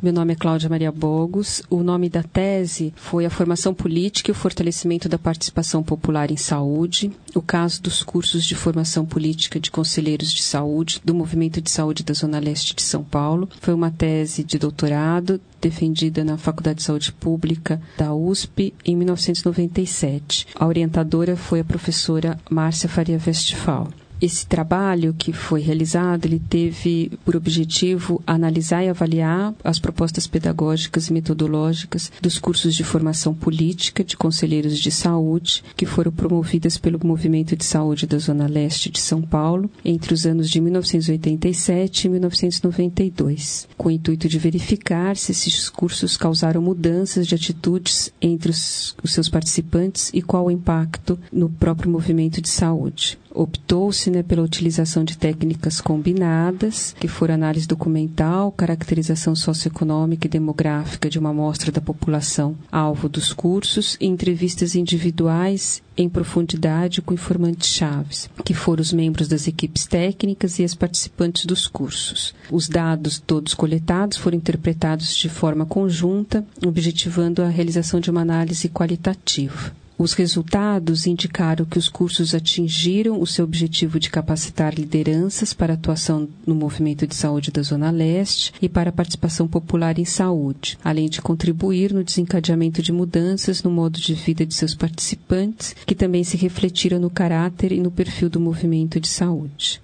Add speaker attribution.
Speaker 1: Meu nome é Cláudia Maria Bogos. O nome da tese foi A Formação Política e o Fortalecimento da Participação Popular em Saúde, o caso dos cursos de formação política de conselheiros de saúde do Movimento de Saúde da Zona Leste de São Paulo. Foi uma tese de doutorado defendida na Faculdade de Saúde Pública da USP em 1997. A orientadora foi a professora Márcia Faria Westphal. Esse trabalho que foi realizado, ele teve por objetivo analisar e avaliar as propostas pedagógicas e metodológicas dos cursos de formação política de conselheiros de saúde que foram promovidas pelo Movimento de Saúde da Zona Leste de São Paulo entre os anos de 1987 e 1992, com o intuito de verificar se esses cursos causaram mudanças de atitudes entre os seus participantes e qual o impacto no próprio movimento de saúde. Optou-se pela utilização de técnicas combinadas, que foram análise documental, caracterização socioeconômica e demográfica de uma amostra da população alvo dos cursos e entrevistas individuais em profundidade com informantes-chaves, que foram os membros das equipes técnicas e as participantes dos cursos. Os dados todos coletados foram interpretados de forma conjunta, objetivando a realização de uma análise qualitativa. Os resultados indicaram que os cursos atingiram o seu objetivo de capacitar lideranças para atuação no movimento de saúde da Zona Leste e para a participação popular em saúde, além de contribuir no desencadeamento de mudanças no modo de vida de seus participantes, que também se refletiram no caráter e no perfil do movimento de saúde.